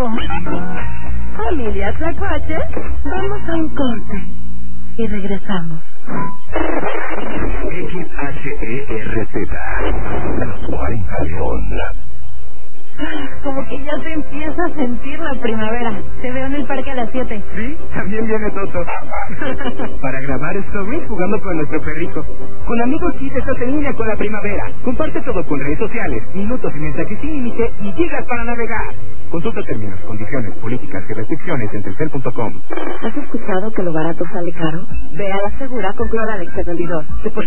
Familia Tlacuache, vamos a un corte y regresamos. XHERZ, los 40 de Onda. Como que ya se empieza a sentir la primavera. Te veo en el parque a las 7. Sí, también viene Toto. Para grabar stories jugando con nuestro perrico. Con amigos sí estás en línea con la primavera. Comparte todo con redes sociales, minutos y mensajes sin límite y gigas para navegar. Consulta términos, condiciones, políticas y restricciones en Telcel.com. ¿Has escuchado que lo barato sale caro? Ve a la segura con Cloralex 72.